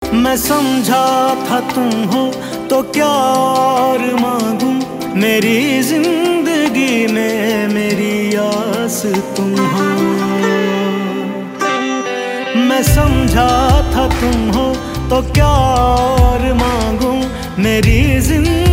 मैं समझा था तुम हो तो क्या और मांगूं, मेरी जिंदगी में मेरी आस तुम हो। मैं समझा था तुम हो तो क्या और मांगूं, मेरी जिंदगी